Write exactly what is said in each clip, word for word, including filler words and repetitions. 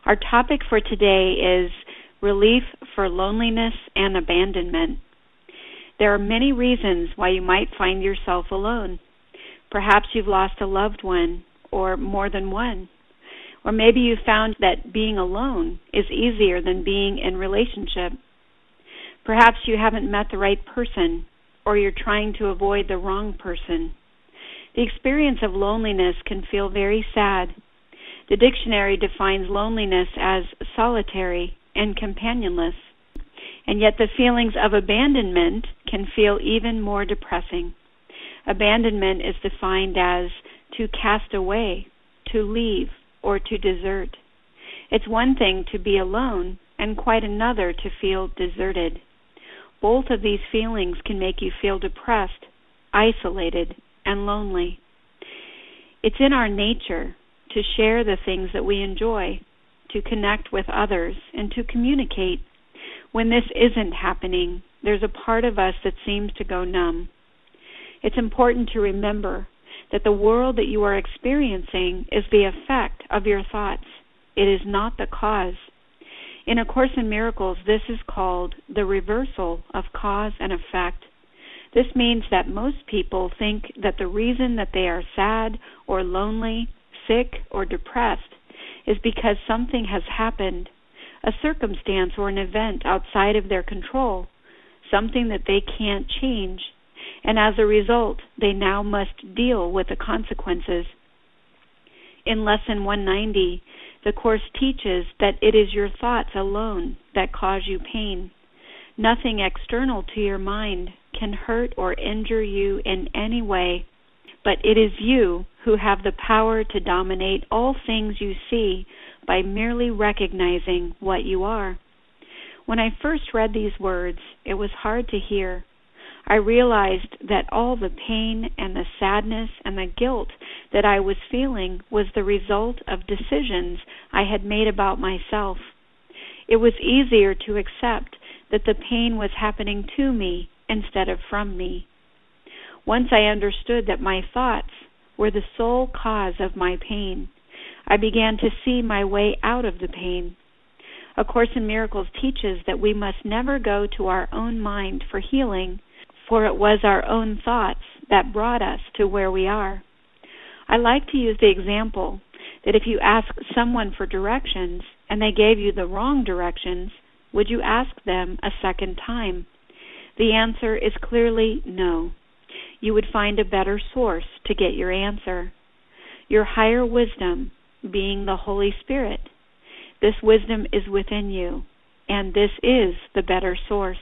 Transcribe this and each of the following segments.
Our topic for today is relief for loneliness and abandonment. There are many reasons why you might find yourself alone. Perhaps you've lost a loved one, or more than one. Or maybe you found that being alone is easier than being in relationship. Perhaps you haven't met the right person, or you're trying to avoid the wrong person. The experience of loneliness can feel very sad. The dictionary defines loneliness as solitary and companionless, and yet the feelings of abandonment can feel even more depressing. Abandonment is defined as to cast away, to leave, or to desert. It's one thing to be alone, and quite another to feel deserted. Both of these feelings can make you feel depressed, isolated, and lonely. It's in our nature to share the things that we enjoy, to connect with others, and to communicate. When this isn't happening, there's a part of us that seems to go numb. It's important to remember that the world that you are experiencing is the effect of your thoughts. It is not the cause. In A Course in Miracles, this is called the reversal of cause and effect. This means that most people think that the reason that they are sad or lonely, sick or depressed is because something has happened, a circumstance or an event outside of their control, something that they can't change, and as a result, they now must deal with the consequences. In Lesson one ninety, the Course teaches that it is your thoughts alone that cause you pain. Nothing external to your mind can hurt or injure you in any way, but it is you who have the power to dominate all things you see by merely recognizing what you are. When I first read these words, it was hard to hear. I realized that all the pain and the sadness and the guilt that I was feeling was the result of decisions I had made about myself. It was easier to accept that the pain was happening to me instead of from me. Once I understood that my thoughts were the sole cause of my pain, I began to see my way out of the pain. A Course in Miracles teaches that we must never go to our own mind for healing, for it was our own thoughts that brought us to where we are. I like to use the example that if you ask someone for directions and they gave you the wrong directions, would you ask them a second time? The answer is clearly no. You would find a better source to get your answer. Your higher wisdom being the Holy Spirit. This wisdom is within you, and this is the better source.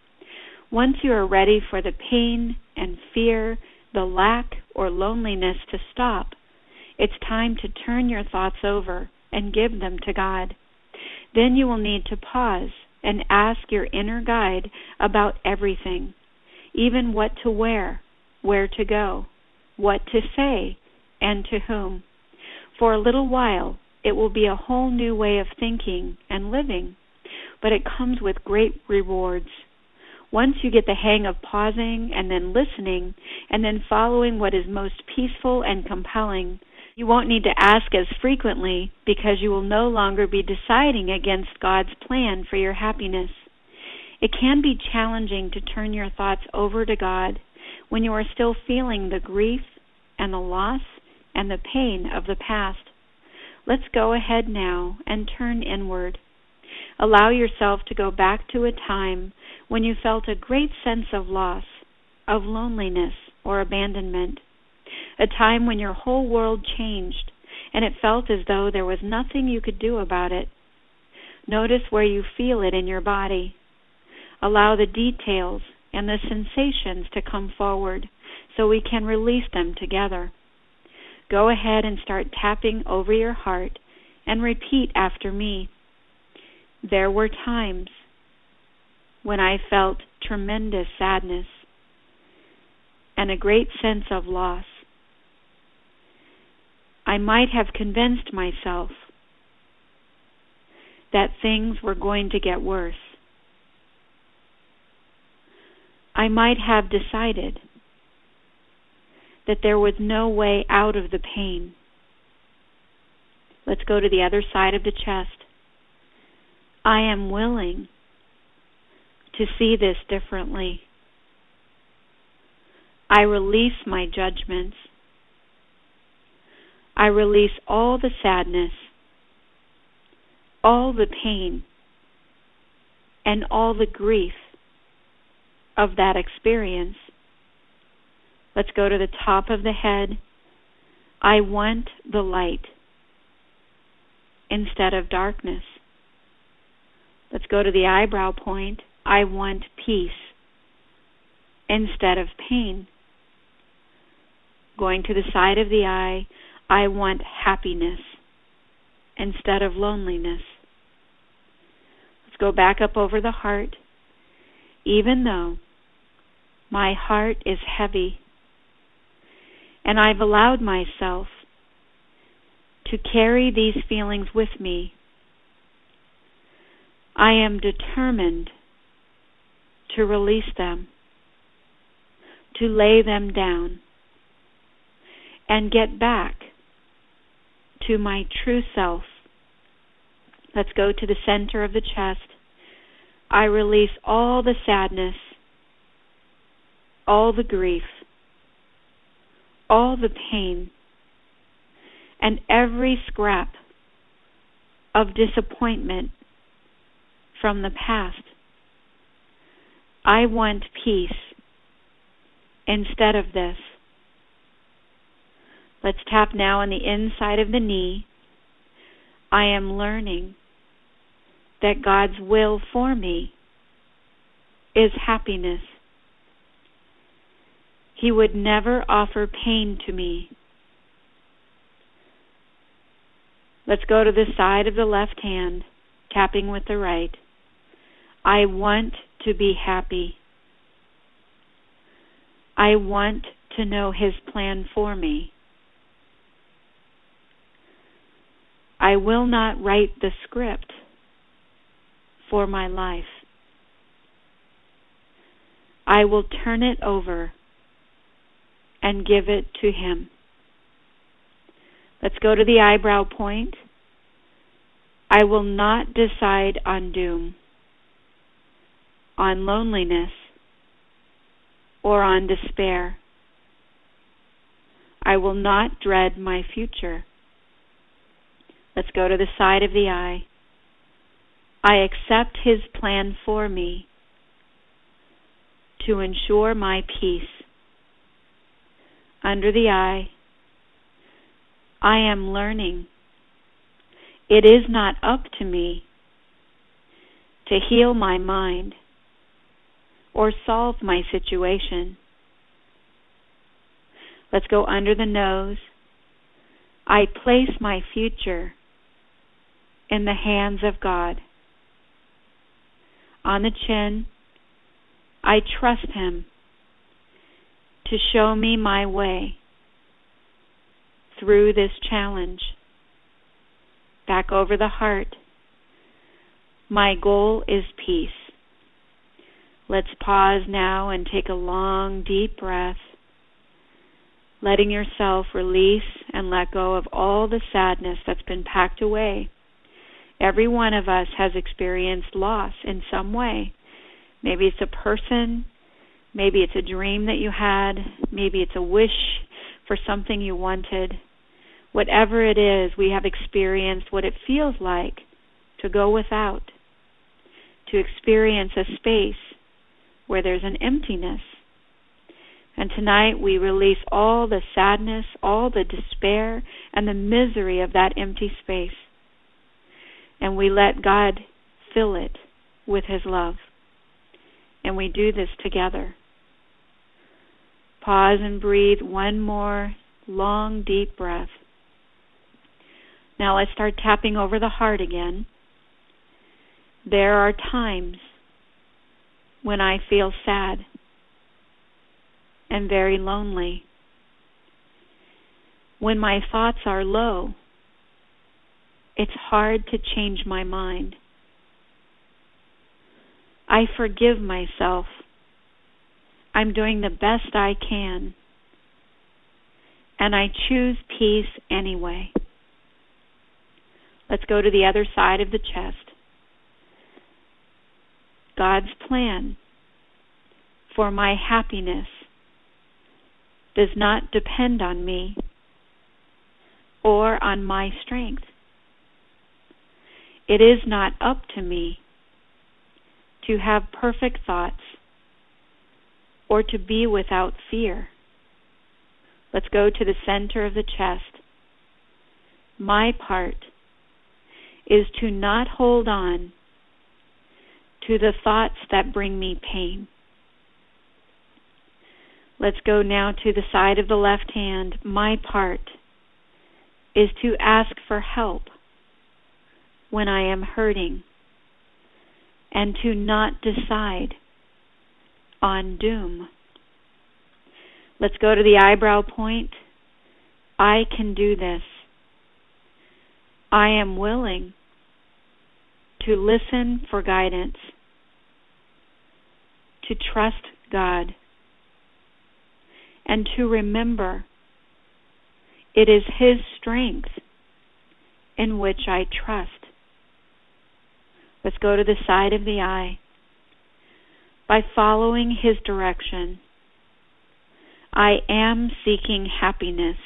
Once you are ready for the pain and fear, the lack or loneliness to stop, it's time to turn your thoughts over and give them to God. Then you will need to pause and ask your inner guide about everything, even what to wear, where to go, what to say, and to whom. For a little while, it will be a whole new way of thinking and living, but it comes with great rewards. Once you get the hang of pausing and then listening and then following what is most peaceful and compelling, you won't need to ask as frequently because you will no longer be deciding against God's plan for your happiness. It can be challenging to turn your thoughts over to God when you are still feeling the grief and the loss and the pain of the past. Let's go ahead now and turn inward. Allow yourself to go back to a time when you felt a great sense of loss, of loneliness, or abandonment. A time when your whole world changed and it felt as though there was nothing you could do about it. Notice where you feel it in your body. Allow the details and the sensations to come forward so we can release them together. Go ahead and start tapping over your heart and repeat after me. There were times when I felt tremendous sadness and a great sense of loss. I might have convinced myself that things were going to get worse. I might have decided that there was no way out of the pain. Let's go to the other side of the chest. I am willing to see this differently. I release my judgments. I release all the sadness, all the pain, and all the grief of that experience. Let's go to the top of the head. I want the light instead of darkness. Let's go to the eyebrow point. I want peace instead of pain. Going to the side of the eye, I want happiness instead of loneliness. Let's go back up over the heart. Even though my heart is heavy and I've allowed myself to carry these feelings with me, I am determined to release them, to lay them down, and get back to my true self. Let's go to the center of the chest. I release all the sadness, all the grief, all the pain, and every scrap of disappointment from the past. I want peace instead of this. Let's tap now on the inside of the knee. I am learning that God's will for me is happiness. He would never offer pain to me. Let's go to the side of the left hand, tapping with the right. I want to be happy. I want to know His plan for me. I will not write the script for my life. I will turn it over and give it to Him. Let's go to the eyebrow point. I will not decide on doom, on loneliness, or on despair. I will not dread my future. Let's go to the side of the eye. I accept His plan for me to ensure my peace. Under the eye, I am learning. It is not up to me to heal my mind or solve my situation. Let's go under the nose. I place my future in the hands of God. On the chin, I trust Him to show me my way through this challenge. Back over the heart. My goal is peace. Let's pause now and take a long, deep breath, letting yourself release and let go of all the sadness that's been packed away. Every one of us has experienced loss in some way. Maybe it's a person, maybe it's a dream that you had, maybe it's a wish for something you wanted. Whatever it is, we have experienced what it feels like to go without, to experience a space where there's an emptiness. And tonight we release all the sadness, all the despair, and the misery of that empty space. And we let God fill it with His love. And we do this together. Pause and breathe one more long, deep breath. Now let's start tapping over the heart again. There are times when I feel sad and very lonely. When my thoughts are low, it's hard to change my mind. I forgive myself. I'm doing the best I can. And I choose peace anyway. Let's go to the other side of the chest. God's plan for my happiness does not depend on me or on my strength. It is not up to me to have perfect thoughts or to be without fear. Let's go to the center of the chest. My part is to not hold on to the thoughts that bring me pain. Let's go now to the side of the left hand. My part is to ask for help when I am hurting and to not decide on doom. Let's go to the eyebrow point. I can do this. I am willing to listen for guidance, to trust God, and to remember it is His strength in which I trust. Let's go to the side of the eye. By following His direction, I am seeking happiness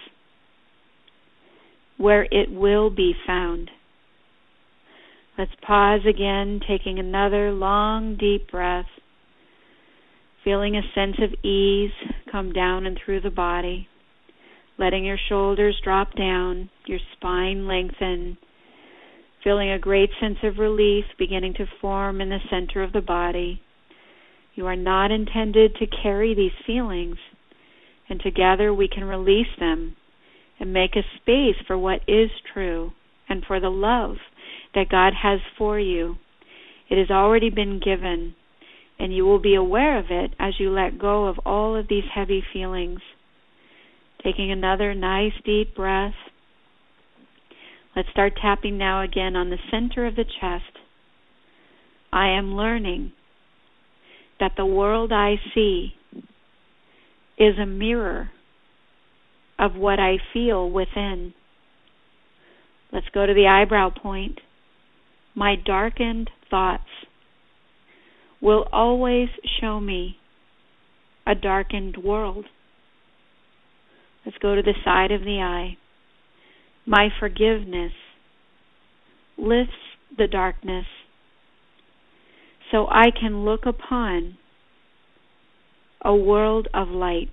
where it will be found. Let's pause again, taking another long, deep breath, feeling a sense of ease come down and through the body, letting your shoulders drop down, your spine lengthen, feeling a great sense of relief beginning to form in the center of the body. You are not intended to carry these feelings, and together we can release them and make a space for what is true and for the love that God has for you. It has already been given, and you will be aware of it as you let go of all of these heavy feelings. Taking another nice deep breath. Let's start tapping now again on the center of the chest. I am learning that the world I see is a mirror of what I feel within. Let's go to the eyebrow point. My darkened thoughts will always show me a darkened world. Let's go to the side of the eye. My forgiveness lifts the darkness so I can look upon a world of light.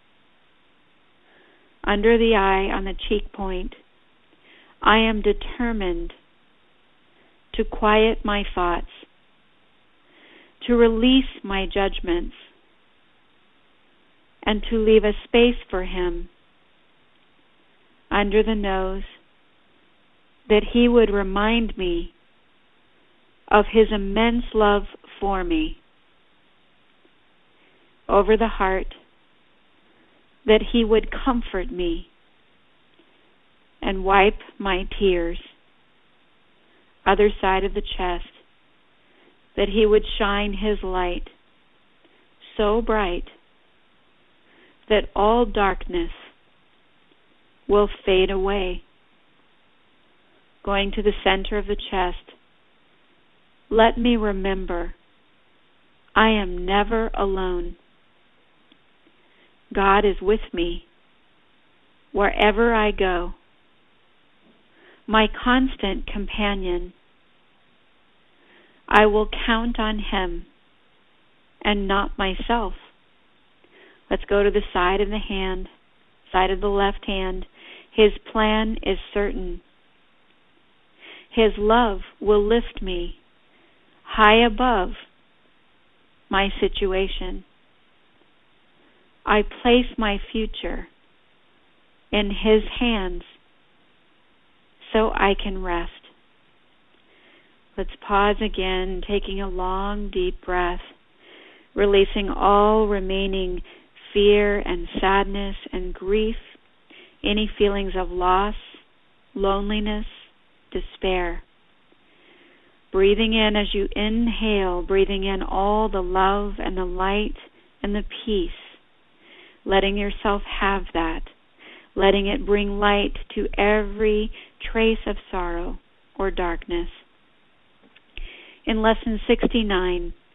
Under the eye on the cheek point, I am determined to quiet my thoughts, to release my judgments, and to leave a space for Him under the nose, that He would remind me of His immense love for me. Over the heart, that He would comfort me and wipe my tears. Other side of the chest, that He would shine His light so bright that all darkness will fade away. Going to the center of the chest, let me remember I am never alone. God is with me wherever I go, my constant companion. I will count on Him and not myself. Let's go to the side of the hand, side of the left hand. His plan is certain. His love will lift me high above my situation. I place my future in His hands so I can rest. Let's pause again, taking a long, deep breath, releasing all remaining fear and sadness and grief, any feelings of loss, loneliness, despair. Breathing in as you inhale, breathing in all the love and the light and the peace, letting yourself have that, letting it bring light to every trace of sorrow or darkness. In Lesson sixty-nine,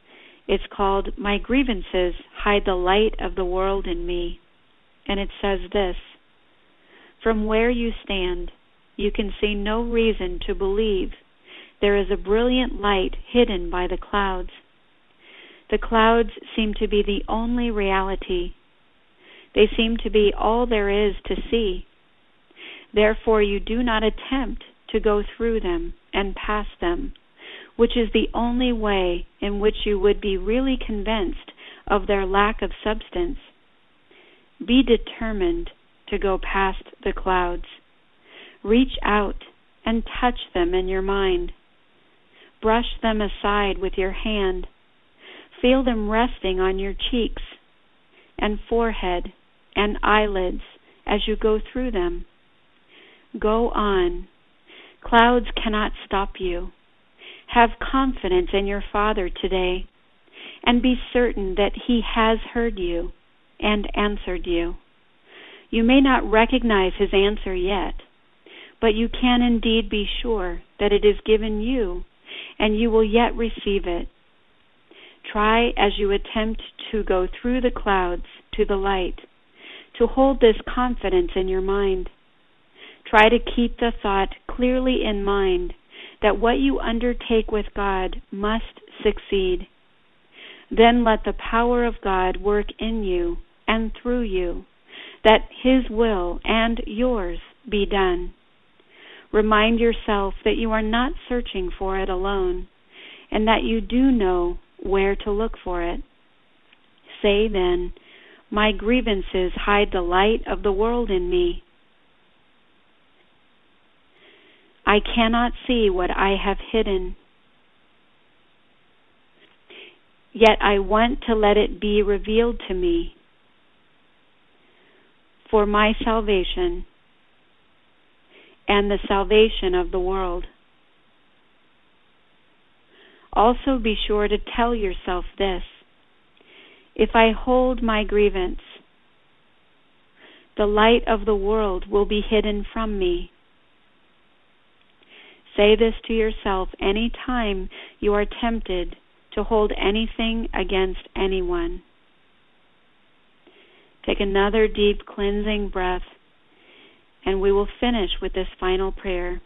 It's called My Grievances Hide the Light of the World in Me. And it says this: from where you stand, you can see no reason to believe there is a brilliant light hidden by the clouds. The clouds seem to be the only reality. They seem to be all there is to see. Therefore, you do not attempt to go through them and past them, which is the only way in which you would be really convinced of their lack of substance. Be determined to go past the clouds. Reach out and touch them in your mind. Brush them aside with your hand. Feel them resting on your cheeks and forehead and eyelids as you go through them. Go on. Clouds cannot stop you. Have confidence in your Father today, and be certain that He has heard you and answered you. You may not recognize His answer yet, but you can indeed be sure that it is given you, and you will yet receive it. Try as you attempt to go through the clouds to the light, to hold this confidence in your mind. Try to keep the thought clearly in mind that what you undertake with God must succeed. Then let the power of God work in you and through you, that His will and yours be done. Remind yourself that you are not searching for it alone, and that you do know where to look for it. Say then, my grievances hide the light of the world in me. I cannot see what I have hidden, yet I want to let it be revealed to me for my salvation and the salvation of the world. Also be sure to tell yourself this: if I hold my grievance, the light of the world will be hidden from me. Say this to yourself any time you are tempted to hold anything against anyone. Take another deep cleansing breath, and we will finish with this final prayer.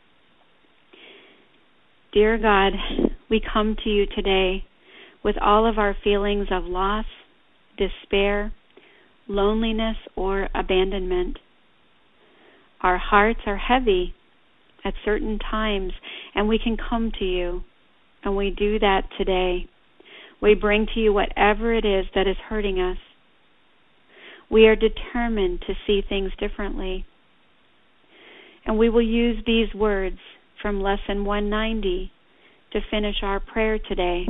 Dear God, we come to you today with all of our feelings of loss, despair, loneliness, or abandonment. Our hearts are heavy at certain times, and we can come to you, and we do that today. We bring to you whatever it is that is hurting us. We are determined to see things differently, and we will use these words from Lesson one ninety to finish our prayer today.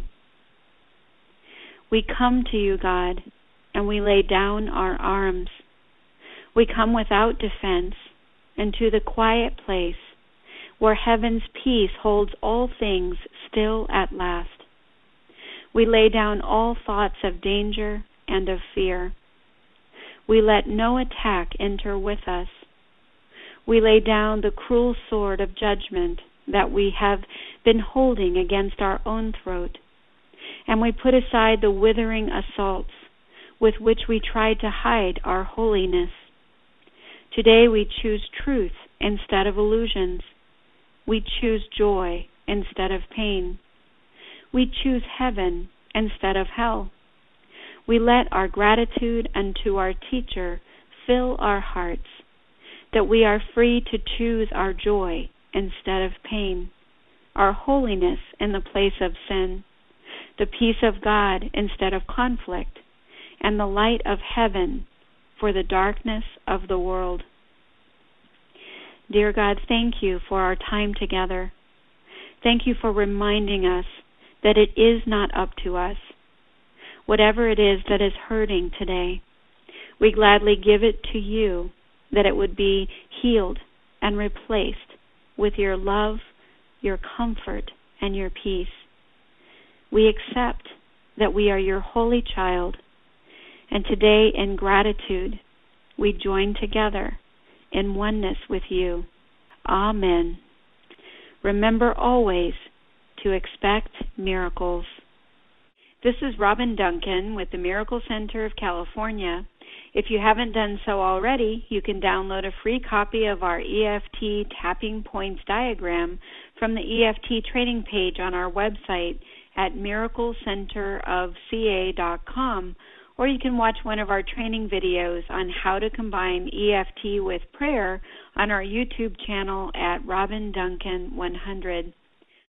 We come to you, God, and we lay down our arms. We come without defense into the quiet place where heaven's peace holds all things still at last. We lay down all thoughts of danger and of fear. We let no attack enter with us. We lay down the cruel sword of judgment that we have been holding against our own throat, and we put aside the withering assaults with which we try to hide our holiness. Today we choose truth instead of illusions. We choose joy instead of pain. We choose heaven instead of hell. We let our gratitude unto our teacher fill our hearts, that we are free to choose our joy instead of pain, our holiness in the place of sin, the peace of God instead of conflict, and the light of heaven for the darkness of the world. Dear God, thank you for our time together. Thank you for reminding us that it is not up to us. Whatever it is that is hurting today, we gladly give it to you, that it would be healed and replaced with your love, your comfort, and your peace. We accept that we are your holy child, and today in gratitude we join together in oneness with you. Amen. Remember always to expect miracles. This is Robin Duncan with the Miracle Center of California. If you haven't done so already, you can download a free copy of our E F T Tapping Points diagram from the E F T training page on our website at miracle center of c a dot com, or you can watch one of our training videos on how to combine E F T with prayer on our YouTube channel at Robin Duncan one hundred.